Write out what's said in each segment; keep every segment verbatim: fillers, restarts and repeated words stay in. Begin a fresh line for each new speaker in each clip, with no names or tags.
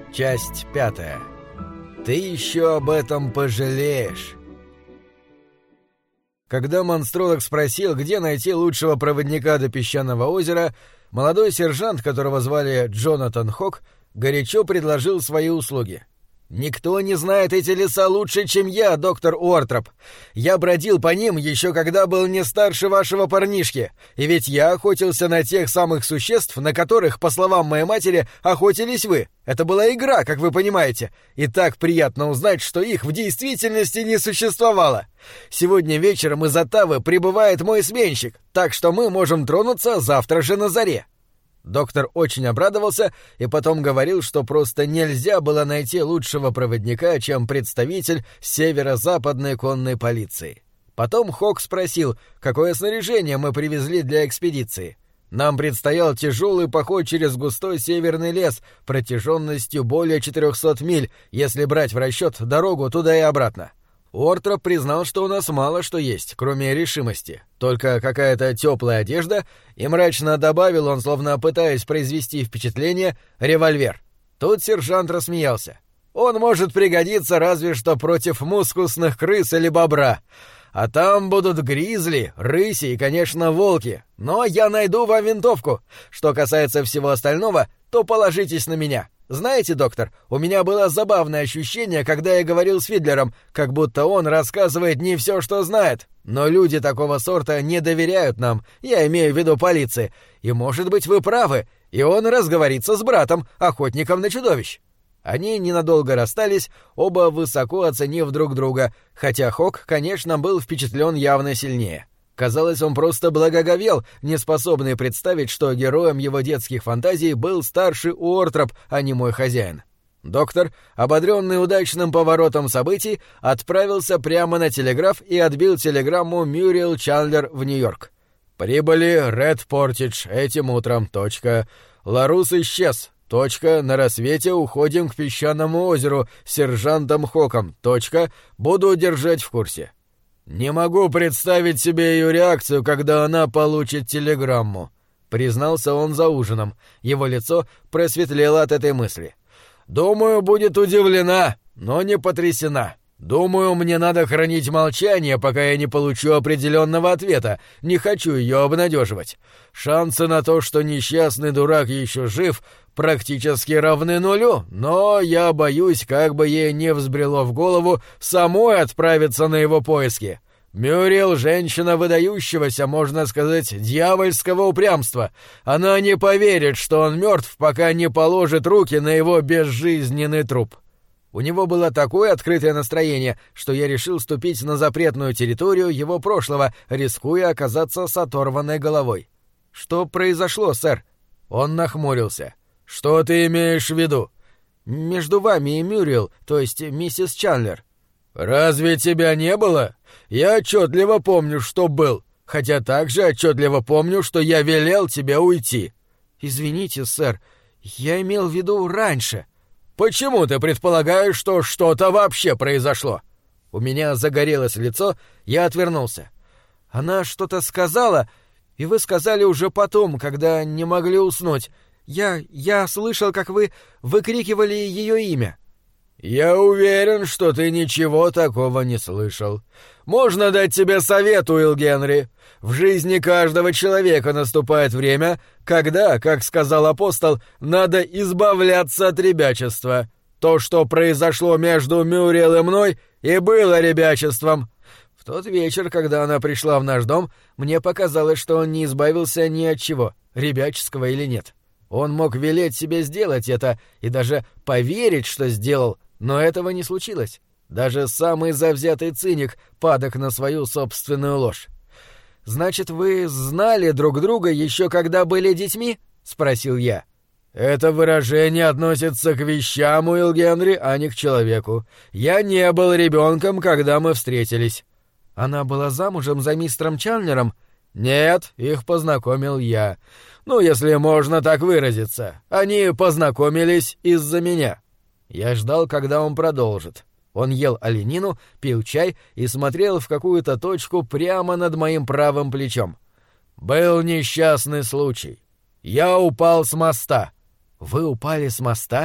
Часть пятая. Ты еще об этом пожалеешь. Когда монстролог спросил, где найти лучшего проводника до песчаного озера, молодой сержант, которого звали Джонатан Хок, горячо предложил свои услуги. «Никто не знает эти леса лучше, чем я, доктор Уортроп. Я бродил по ним еще когда был не старше вашего парнишки, и ведь я охотился на тех самых существ, на которых, по словам моей матери, охотились вы. Это была игра, как вы понимаете, и так приятно узнать, что их в действительности не существовало. Сегодня вечером из Оттавы прибывает мой сменщик, так что мы можем тронуться завтра же на заре». Доктор очень обрадовался и потом говорил, что просто нельзя было найти лучшего проводника, чем представитель северо-западной конной полиции. Потом Хок спросил, какое снаряжение мы привезли для экспедиции. Нам предстоял тяжелый поход через густой северный лес протяженностью более четырехсот миль, если брать в расчет дорогу туда и обратно. Уортроп признал, что у нас мало что есть, кроме решимости, только какая-то теплая одежда, и мрачно добавил он, словно пытаясь произвести впечатление, револьвер. Тут сержант рассмеялся. «Он может пригодиться разве что против мускусных крыс или бобра. А там будут гризли, рыси и, конечно, волки. Но я найду вам винтовку. Что касается всего остального, то положитесь на меня. Знаете, доктор, у меня было забавное ощущение, когда я говорил с Фидлером, как будто он рассказывает не все, что знает. Но люди такого сорта не доверяют нам, я имею в виду полиции. И, может быть, вы правы, и он разговорится с братом, охотником на чудовищ». Они ненадолго расстались, оба высоко оценив друг друга, хотя Хок, конечно, был впечатлен явно сильнее. Казалось, он просто благоговел, неспособный представить, что героем его детских фантазий был старший Уортроп, а не мой хозяин. Доктор, ободренный удачным поворотом событий, отправился прямо на телеграф и отбил телеграмму Мюриэл Чандлер в Нью-Йорк. «Прибыли Ред Портидж этим утром. Точка. Ларус исчез. Точка. На рассвете уходим к песчаному озеру с сержантом Хоком. Точка. Буду держать в курсе». «Не могу представить себе ее реакцию, когда она получит телеграмму», — признался он за ужином. Его лицо просветлело от этой мысли. «Думаю, будет удивлена, но не потрясена. Думаю, мне надо хранить молчание, пока я не получу определенного ответа. Не хочу ее обнадеживать. Шансы на то, что несчастный дурак еще жив, практически равны нулю, но я боюсь, как бы ей не взбрело в голову самой отправиться на его поиски. Мюриэл — женщина выдающегося, можно сказать, дьявольского упрямства. Она не поверит, что он мертв, пока не положит руки на его безжизненный труп». У него было такое открытое настроение, что я решил ступить на запретную территорию его прошлого, рискуя оказаться с оторванной головой. «Что произошло, сэр?» Он нахмурился. «Что ты имеешь в виду?» «Между вами и Мюриэл, то есть миссис Чандлер». «Разве тебя не было? Я отчетливо помню, что был, хотя также отчетливо помню, что я велел тебе уйти». «Извините, сэр, я имел в виду раньше». «Почему ты предполагаешь, что что-то вообще произошло?» У меня загорелось лицо, я отвернулся. «Она что-то сказала, и вы сказали уже потом, когда не могли уснуть. Я... я слышал, как вы выкрикивали ее имя». «Я уверен, что ты ничего такого не слышал. Можно дать тебе совет, Уилл Генри. В жизни каждого человека наступает время, когда, как сказал апостол, надо избавляться от ребячества. То, что произошло между Мюриэл и мной, и было ребячеством. В тот вечер, когда она пришла в наш дом, мне показалось, что он не избавился ни от чего, ребяческого или нет. Он мог велеть себе сделать это и даже поверить, что сделал, но этого не случилось. Даже самый завзятый циник падок на свою собственную ложь. «Значит, вы знали друг друга еще когда были детьми?» — спросил я. «Это выражение относится к вещам, Уилл Генри, а не к человеку. Я не был ребенком, когда мы встретились». «Она была замужем за мистером Чандлером?» «Нет, их познакомил я. Ну, если можно так выразиться. Они познакомились из-за меня». Я ждал, когда он продолжит. Он ел оленину, пил чай и смотрел в какую-то точку прямо над моим правым плечом. «Был несчастный случай. Я упал с моста». «Вы упали с моста?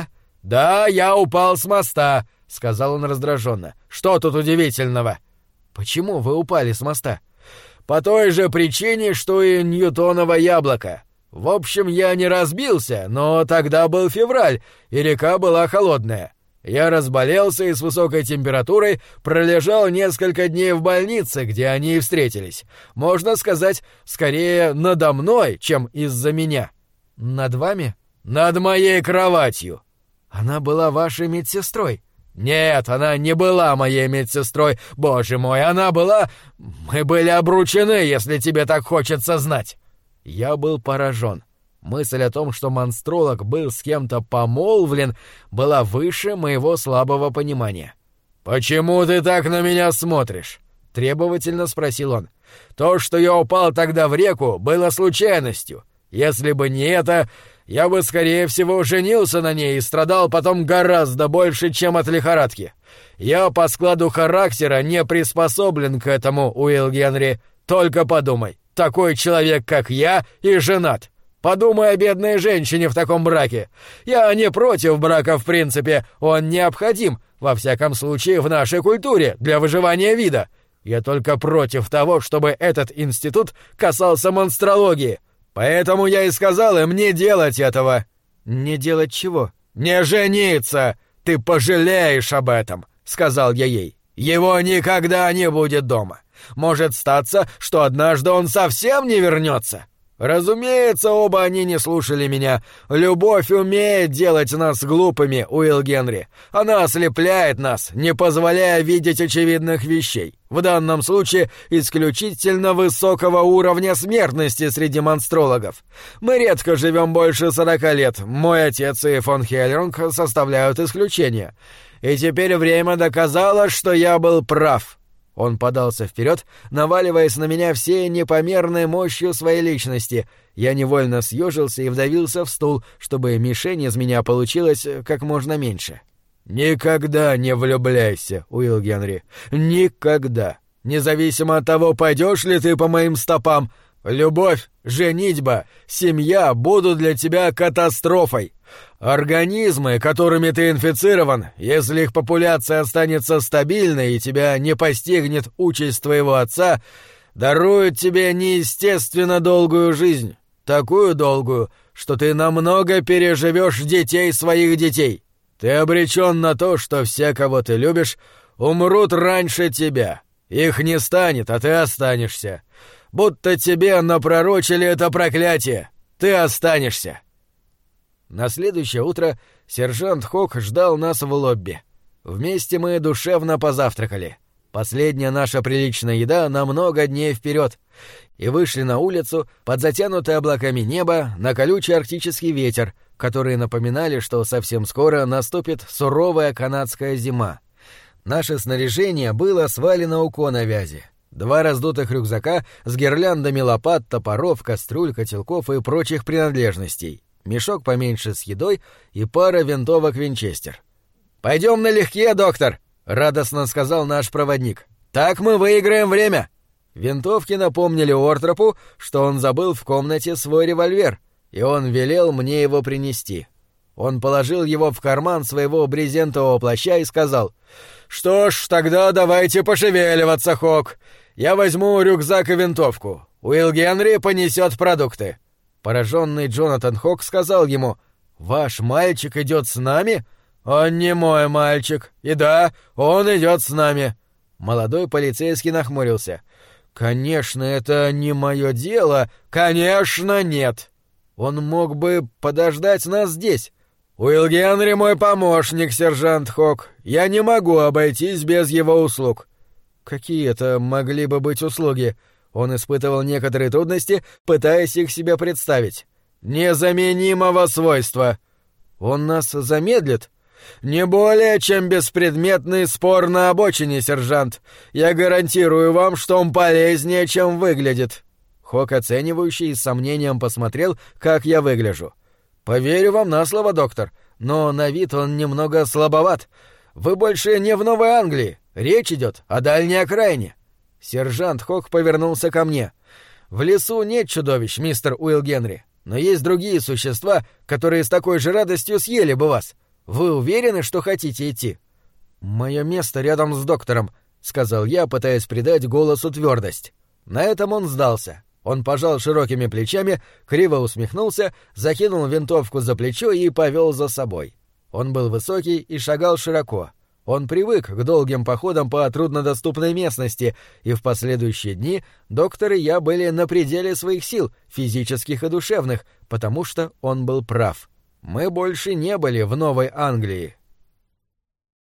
«Да, я упал с моста», — сказал он раздраженно. «Что тут удивительного?» «Почему вы упали с моста?» «По той же причине, что и Ньютоново яблоко. В общем, я не разбился, но тогда был февраль, и река была холодная. Я разболелся и с высокой температурой пролежал несколько дней в больнице, где они и встретились. Можно сказать, скорее надо мной, чем из-за меня». «Над вами?» «Над моей кроватью». «Она была вашей медсестрой?» «Нет, она не была моей медсестрой. Боже мой, она была... Мы были обручены, если тебе так хочется знать». Я был поражен. Мысль о том, что монстролог был с кем-то помолвлен, была выше моего слабого понимания. «Почему ты так на меня смотришь?» — требовательно спросил он. «То, что я упал тогда в реку, было случайностью. Если бы не это, я бы, скорее всего, женился на ней и страдал потом гораздо больше, чем от лихорадки. Я по складу характера не приспособлен к этому, Уилл Генри. Только подумай, такой человек, как я, и женат. Подумай о бедной женщине в таком браке. Я не против брака в принципе, он необходим, во всяком случае, в нашей культуре, для выживания вида. Я только против того, чтобы этот институт касался монстрологии. Поэтому я и сказал им не делать этого». «Не делать чего?» «Не жениться! Ты пожалеешь об этом», — сказал я ей. «Его никогда не будет дома. Может статься, что однажды он совсем не вернется». Разумеется, оба они не слушали меня. Любовь умеет делать нас глупыми, Уилл Генри. Она ослепляет нас, не позволяя видеть очевидных вещей. В данном случае исключительно высокого уровня смертности среди монстрологов. Мы редко живем больше сорока лет. Мой отец и фон Хельронг составляют исключение. И теперь время доказало, что я был прав. Он подался вперед, наваливаясь на меня всей непомерной мощью своей личности. Я невольно съежился и вдавился в стул, чтобы мишень из меня получилась как можно меньше. «Никогда не влюбляйся, Уилл Генри. Никогда. Независимо от того, пойдешь ли ты по моим стопам. Любовь, женитьба, семья будут для тебя катастрофой. Организмы, которыми ты инфицирован, если их популяция останется стабильной и тебя не постигнет участь твоего отца, даруют тебе неестественно долгую жизнь, такую долгую, что ты намного переживешь детей своих детей. Ты обречен на то, что все, кого ты любишь, умрут раньше тебя. Их не станет, а ты останешься. Будто тебе напророчили это проклятие. Ты останешься». На следующее утро сержант Хок ждал нас в лобби. Вместе мы душевно позавтракали. Последняя наша приличная еда на много дней вперед. И вышли на улицу под затянутое облаками небо на колючий арктический ветер, которые напоминали, что совсем скоро наступит суровая канадская зима. Наше снаряжение было свалено у коновязи. Два раздутых рюкзака с гирляндами лопат, топоров, кастрюль, котелков и прочих принадлежностей. Мешок поменьше с едой и пара винтовок Винчестер. «Пойдем налегке, доктор!» — радостно сказал наш проводник. «Так мы выиграем время!» Винтовки напомнили Уортропу, что он забыл в комнате свой револьвер, и он велел мне его принести. Он положил его в карман своего брезентового плаща и сказал: «Что ж, тогда давайте пошевеливаться, Хок. Я возьму рюкзак и винтовку. Уилл Генри понесет продукты». Пораженный Джонатан Хок сказал ему: «Ваш мальчик идет с нами?» «Он не мой мальчик. И да, он идет с нами». Молодой полицейский нахмурился. «Конечно, это не мое дело». «Конечно, нет. Он мог бы подождать нас здесь». «Уилл Генри мой помощник, сержант Хок. Я не могу обойтись без его услуг». «Какие это могли бы быть услуги?» Он испытывал некоторые трудности, пытаясь их себе представить. «Незаменимого свойства». «Он нас замедлит?» «Не более, чем беспредметный спор на обочине, сержант. Я гарантирую вам, что он полезнее, чем выглядит». Хок, оценивающий, с сомнением посмотрел, как я выгляжу. «Поверю вам на слово, доктор, но на вид он немного слабоват. Вы больше не в Новой Англии. Речь идет о дальней окраине». Сержант Хок повернулся ко мне. «В лесу нет чудовищ, мистер Уилл Генри, но есть другие существа, которые с такой же радостью съели бы вас. Вы уверены, что хотите идти?» «Мое место рядом с доктором», — сказал я, пытаясь придать голосу твердость. На этом он сдался. Он пожал широкими плечами, криво усмехнулся, закинул винтовку за плечо и повел за собой. Он был высокий и шагал широко. Он привык к долгим походам по труднодоступной местности, и в последующие дни доктор и я были на пределе своих сил, физических и душевных, потому что он был прав. Мы больше не были в Новой Англии.